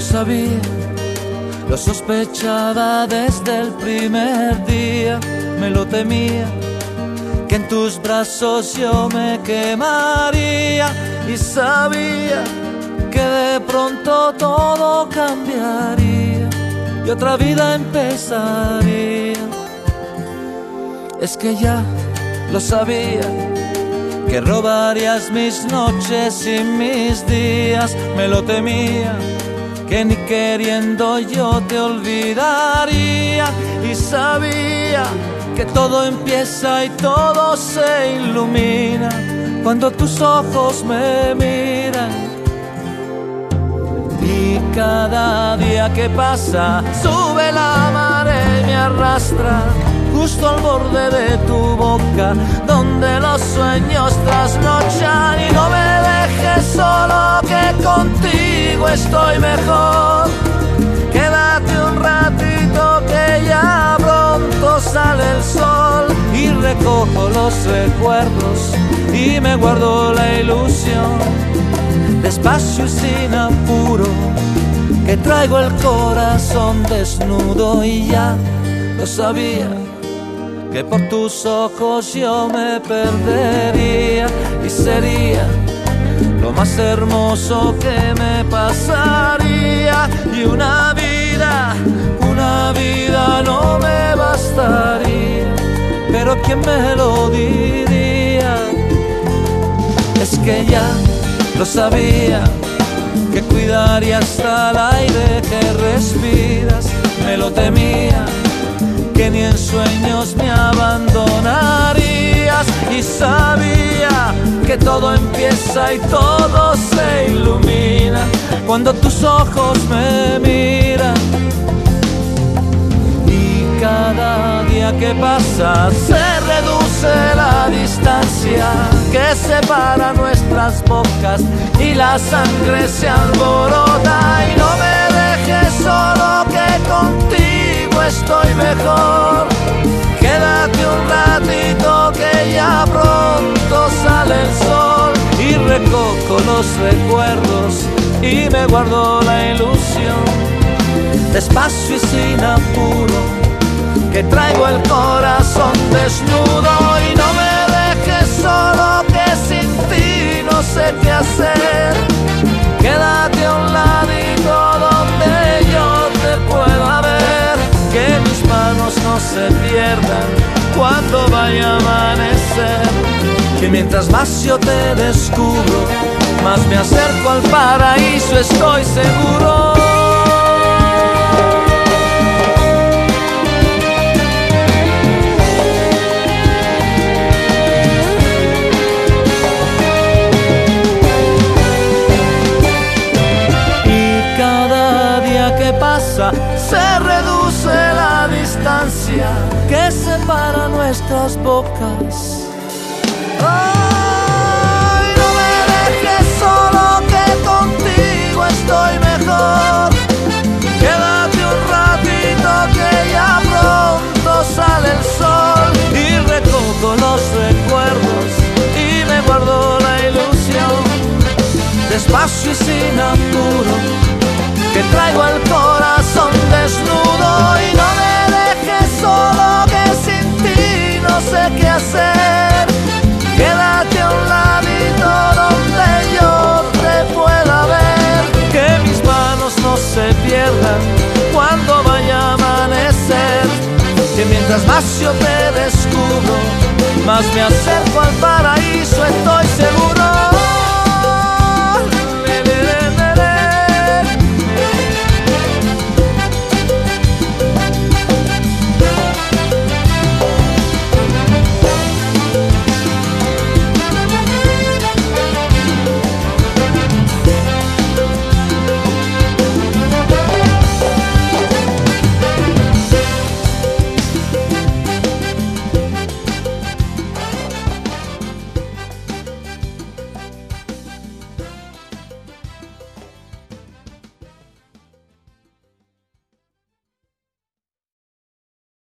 sabía, lo sospechaba desde el primer día, me lo temía, que en tus brazos yo me quemaría, y sabía que de pronto todo cambiaría y otra vida empezaría. Es que ya lo sabía, que robarías mis noches y mis días, me lo temía, que ni queriendo yo te olvidaría, y sabía que todo empieza y todo se ilumina cuando tus ojos me miran. Y cada día que pasa sube la marea y me arrastra justo al borde de tu boca, donde los sueños trasnochan. Y no me dejes solo, que contigo estoy mejor. Quédate un ratito, que ya pronto sale el sol. Y recojo los recuerdos y me guardo la ilusión, despacio y sin apuro, que traigo el corazón desnudo. Y ya lo sabía, que por tus ojos yo me perdería, y sería lo más hermoso que me pasaría. Y una vida no me bastaría, pero ¿quién me lo diría? Es que ya lo sabía, que cuidaría hasta el aire que respiras, me lo temía, que ni en sueños me abandonarías, y sabía que todo empieza y todo se ilumina cuando tus ojos me miran. Y cada día que pasa se reduce la distancia que separa nuestras bocas, y la sangre se alborota. Y no me dejes solo, que contigo estoy mejor. Quédate un ratito, que ya pronto sale el sol. Y recojo los recuerdos y me guardo la ilusión, despacio y sin apuro, que traigo el corazón desnudo. Y no me dejes solo, que sin ti no sé qué hacer. Quédate a un ladito donde yo te pueda ver, que mis manos no se pierdan cuando vaya a amanecer. Que mientras más yo te descubro, más me acerco al paraíso, estoy seguro. Se reduce la distancia que separa nuestras bocas. Ay, no me dejes solo, que contigo estoy mejor. Quédate un ratito, que ya pronto sale el sol. Y recojo los recuerdos y me guardo la ilusión, despacio y sin apuro, que traigo el corazón desnudo. Y no me dejes solo, que sin ti no sé qué hacer. Quédate a un ladito donde yo te pueda ver, que mis manos no se pierdan cuando vaya a amanecer. Que mientras más yo te descubro, más me acerco al